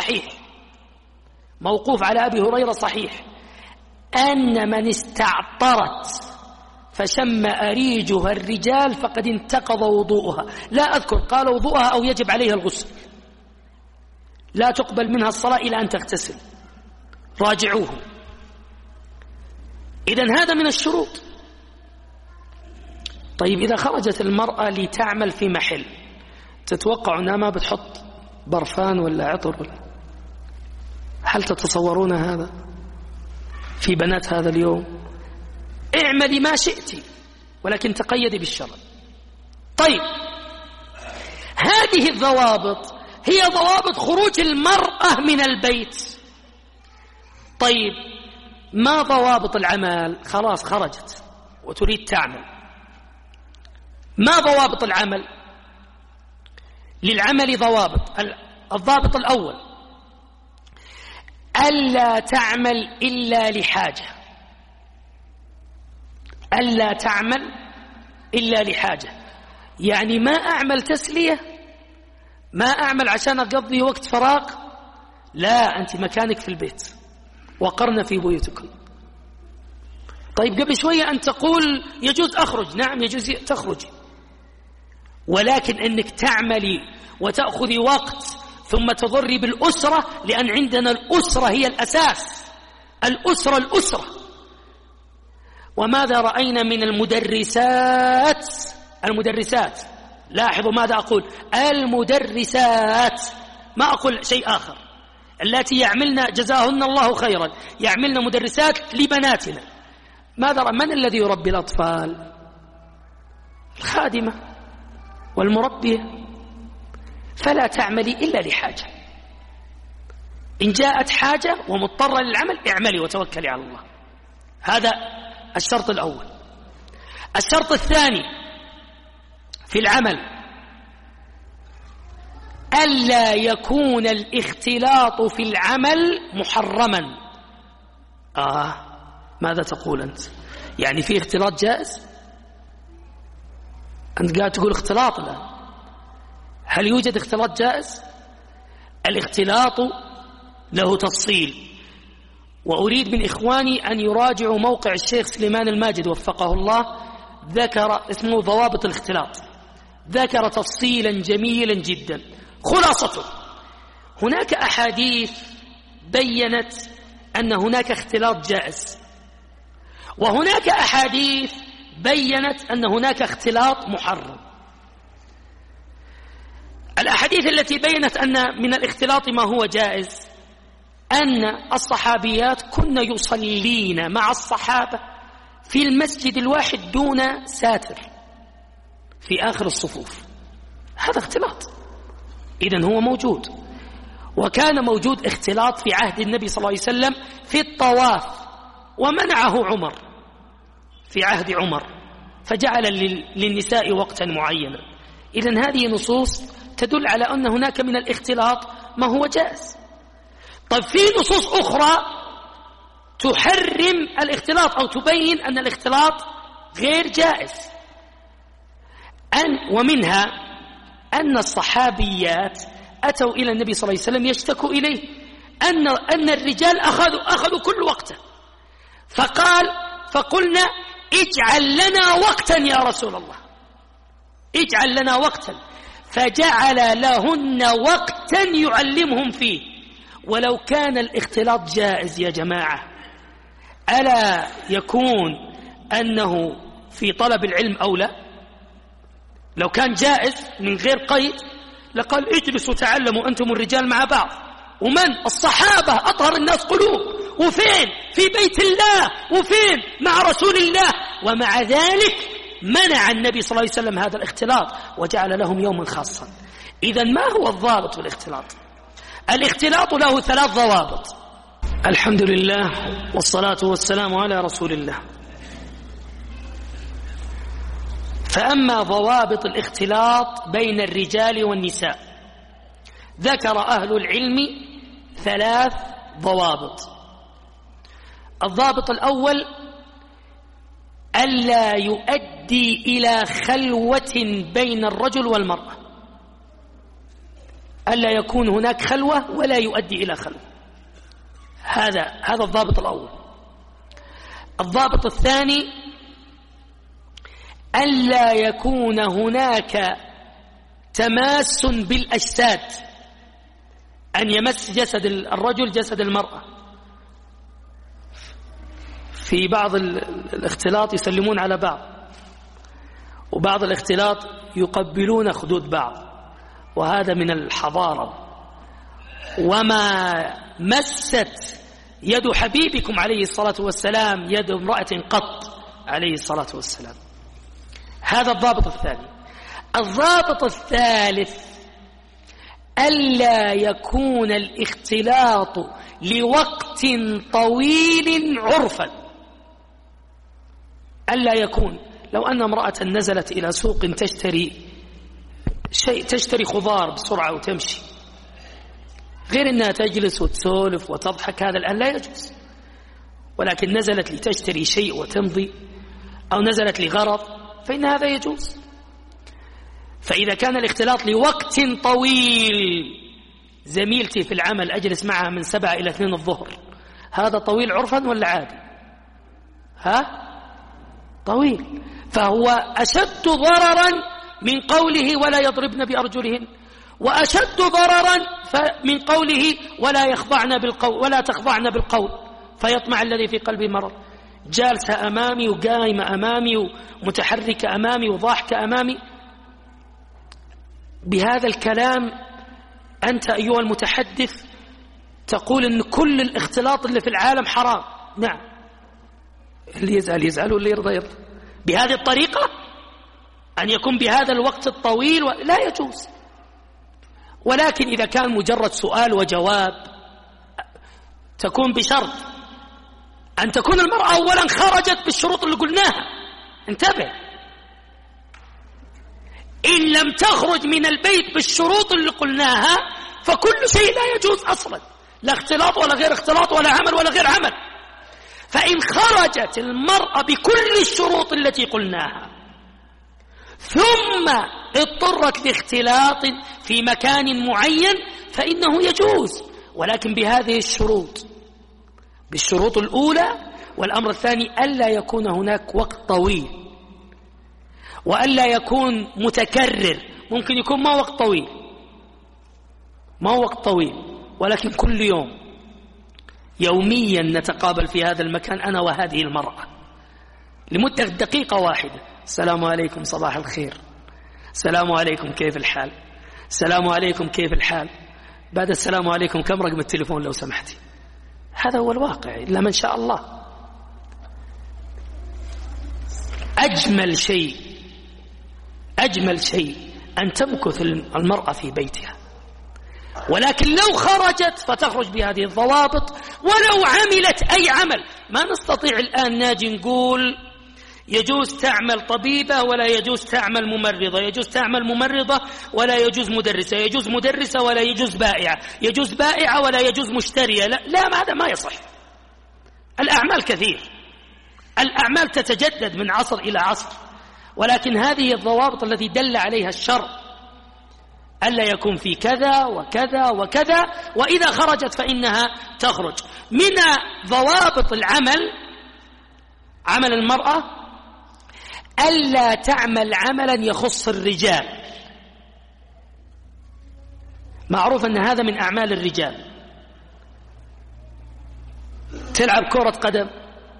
Speaker 1: هريرة صحيح أن من استعطرت فشم أريجها الرجال فقد انتقض وضوءها. لا أذكر قال وضوءها أو يجب عليها الغسل، لا تقبل منها الصلاة إلى أن تغتسل، راجعوه. إذن هذا من الشروط. طيب إذا خرجت المرأة لتعمل في محل، تتوقع أنها ما بتحط برفان ولا عطر هل تتصورون هذا في بنات هذا اليوم؟ اعملي ما شئتي ولكن تقيدي بالشرع. طيب هذه الضوابط هي ضوابط خروج المرأة من البيت. طيب ما ضوابط العمل؟ خلاص خرجت وتريد تعمل، ما ضوابط العمل؟ للعمل ضوابط. الضابط الأول ألا تعمل إلا لحاجة، ألا تعمل إلا لحاجة، يعني ما أعمل تسلية، ما أعمل عشان أقضي وقت فراغ، لا، أنت مكانك في البيت وقرن في بيوتكم. طيب قبل شوية أن تقول يجوز أخرج، نعم يجوز تخرج، ولكن أنك تعملي وتأخذي وقت ثم تضري بالأسرة، لأن عندنا الأسرة هي الأساس، الأسرة. وماذا رأينا من المدرسات، لاحظوا ماذا أقول، المدرسات، ما أقول شيء آخر، التي يعملن جزاهن الله خيرا، يعملن مدرسات لبناتنا. من الذي يربي الأطفال؟ الخادمة والمربية. فلا تعملي إلا لحاجة، إن جاءت حاجة ومضطرة للعمل اعملي وتوكلي على الله. هذا الشرط الأول. الشرط الثاني في العمل ألا يكون الاختلاط في العمل محرما. ماذا تقول أنت؟ يعني في اختلاط جائز؟ أنت قاعد تقول اختلاط، لا. هل يوجد اختلاط جائز؟ الاختلاط له تفصيل، وأريد من إخواني أن يراجعوا موقع الشيخ سليمان الماجد وفقه الله، ذكر اسمه ضوابط الاختلاط، ذكر تفصيلا جميلا جدا. خلاصته هناك أحاديث بيّنت أن هناك اختلاط جائز، وهناك أحاديث بيّنت أن هناك اختلاط محرم. الأحاديث التي بيّنت أن من الاختلاط ما هو جائز أن الصحابيات كن يصلين مع الصحابة في المسجد الواحد دون ساتر في آخر الصفوف، هذا اختلاط، إذن هو موجود. وكان موجود اختلاط في عهد النبي صلى الله عليه وسلم في الطواف، ومنعه عمر في عهد عمر، فجعل للنساء وقتا معينا. إذن هذه نصوص تدل على أن هناك من الاختلاط ما هو جائز. طيب في نصوص أخرى تحرم الاختلاط أو تبين أن الاختلاط غير جائز، ومنها أن الصحابيات أتوا إلى النبي صلى الله عليه وسلم يشتكوا إليه أن الرجال أخذوا كل وقته، فقلنا اجعل لنا وقتا يا رسول الله، اجعل لنا وقتا، فجعل لهن وقتا يعلمهم فيه. ولو كان الاختلاط جائز يا جماعة، ألا يكون أنه في طلب العلم أولى؟ لو كان جائز من غير قيد لقال اجلسوا تعلموا أنتم الرجال مع بعض، ومن الصحابة أطهر الناس قلوب وفين في بيت الله وفين مع رسول الله، ومع ذلك منع النبي صلى الله عليه وسلم هذا الاختلاط وجعل لهم يوما خاصا. إذن ما هو الضابط في الاختلاط؟ الاختلاط له 3 ضوابط. الحمد لله والصلاة والسلام على رسول الله. فأما ضوابط الاختلاط بين الرجال والنساء، ذكر أهل العلم 3 ضوابط. الضابط الأول: ألا يؤدي إلى خلوة بين الرجل والمرأة، ألا يكون هناك خلوة ولا يؤدي إلى خلوة. هذا الضابط الأول. الضابط الثاني: ألا يكون هناك تماس بالأجساد، أن يمس جسد الرجل جسد المرأة. في بعض الاختلاط يسلمون على بعض، وبعض الاختلاط يقبلون خدود بعض، وهذا من الحضارة. وما مست يد حبيبكم عليه الصلاة والسلام يد امرأة قط عليه الصلاة والسلام. هذا الضابط الثاني. الضابط الثالث: ألا يكون الاختلاط لوقت طويل عرفا. ألا يكون، لو أن امرأة نزلت إلى سوق تشتري خضار بسرعة وتمشي، غير أنها تجلس وتسولف وتضحك، هذا الآن لا يجوز. ولكن نزلت لتشتري شيء وتمضي، أو نزلت لغرض، فإن هذا يجوز. فإذا كان الاختلاط لوقت طويل، زميلتي في العمل أجلس معها من 7 إلى 2 الظهر، هذا طويل عرفا ولا عادي؟ طويل. فهو أشد ضررا من قوله ولا يضربن بأرجلهن، وأشد ضررا من قوله ولا تخضعن بالقول فيطمع الذي في قلبه مرض. جالسة أمامي وقائمة أمامي ومتحركة أمامي وضاحكة أمامي، بهذا الكلام أنت أيها المتحدث تقول أن كل الاختلاط اللي في العالم حرام. نعم، اللي يزعل واللي يرضى. بهذه الطريقة أن يكون بهذا الوقت الطويل لا يجوز. ولكن إذا كان مجرد سؤال وجواب تكون بشرط أن تكون المرأة أولا خرجت بالشروط اللي قلناها. انتبه، إن لم تخرج من البيت بالشروط اللي قلناها فكل شيء لا يجوز أصلا، لا اختلاط ولا غير اختلاط ولا عمل ولا غير عمل. فإن خرجت المرأة بكل الشروط التي قلناها ثم اضطرت لاختلاط في مكان معين فإنه يجوز، ولكن بهذه الشروط، بالشروط الأولى. والأمر الثاني: ألا يكون هناك وقت طويل، وألا يكون متكرر. ممكن يكون ما وقت طويل ولكن كل يوم يوميا نتقابل في هذا المكان أنا وهذه المرأة لمدة دقيقة واحدة. السلام عليكم، صباح الخير، السلام عليكم، كيف الحال، السلام عليكم، كيف الحال، بعد السلام عليكم كم رقم التليفون لو سمحتي. هذا هو الواقع إلا من شاء الله. أجمل شيء أن تمكث المرأة في بيتها، ولكن لو خرجت فتخرج بهذه الضوابط، ولو عملت أي عمل. ما نستطيع الآن ناجي نقول يجوز تعمل طبيبة ولا يجوز تعمل ممرضة، يجوز تعمل ممرضة ولا يجوز مدرسة، يجوز مدرسة ولا يجوز بائعة، يجوز بائعة ولا يجوز مشترية. لا، هذا ما يصح. الأعمال كثير، الأعمال تتجدد من عصر إلى عصر، ولكن هذه الضوابط التي دل عليها الشرع: ألا يكون في كذا وكذا وكذا، وإذا خرجت فإنها تخرج. من ضوابط عمل المرأة: ألا تعمل عملا يخص الرجال. معروف أن هذا من أعمال الرجال. تلعب كرة قدم،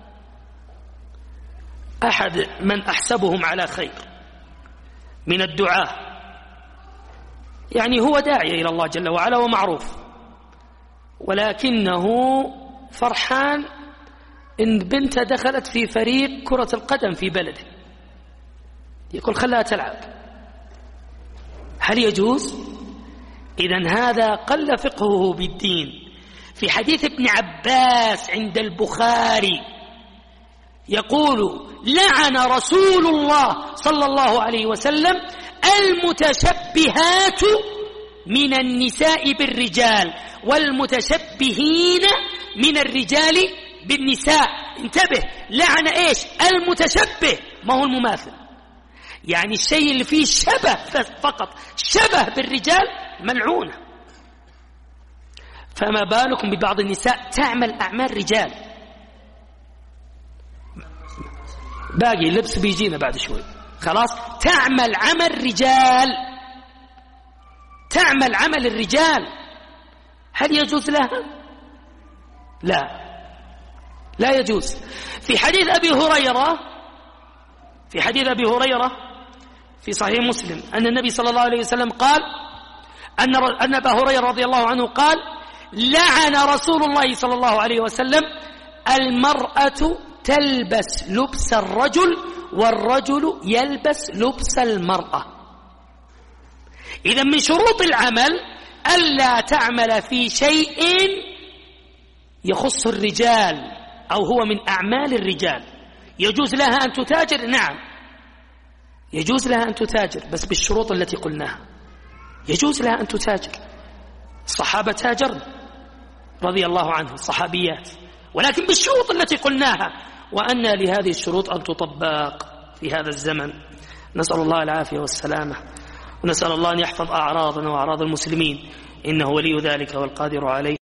Speaker 1: أحد من أحسبهم على خير من الدعاة، يعني هو داعية إلى الله جل وعلا ومعروف، ولكنه فرحان إن بنته دخلت في فريق كرة القدم في بلده، يقول خلها تلعب. هل يجوز؟ إذن هذا قل فقهه بالدين. في حديث ابن عباس عند البخاري يقول: لعن رسول الله صلى الله عليه وسلم المتشبهات من النساء بالرجال والمتشبهين من الرجال بالنساء. انتبه، لعن ايش؟ المتشبه، ما هو المماثل، يعني الشيء اللي فيه شبه فقط، شبه بالرجال ملعونة. فما بالكم ببعض النساء تعمل أعمال رجال. باقي لبس بيجينا بعد شوي، خلاص تعمل عمل رجال، تعمل عمل الرجال. هل يجوز لها؟ لا يجوز. في حديث أبي هريرة في صحيح مسلم أن النبي صلى الله عليه وسلم قال أن أبا هريرة رضي الله عنه قال: لعن رسول الله صلى الله عليه وسلم المرأة تلبس لبس الرجل والرجل يلبس لبس المرأة. إذا من شروط العمل ألا تعمل في شيء يخص الرجال أو هو من أعمال الرجال. يجوز لها أن تتاجر؟ نعم يجوز لها أن تتاجر، بس بالشروط التي قلناها. يجوز لها أن تتاجر، الصحابة تاجرن رضي الله عنهم، الصحابيات، ولكن بالشروط التي قلناها. وأن لهذه الشروط أن تطبق في هذا الزمن. نسأل الله العافية والسلامة، ونسأل الله أن يحفظ أعراضنا وأعراض المسلمين، إنه ولي ذلك والقادر عليه.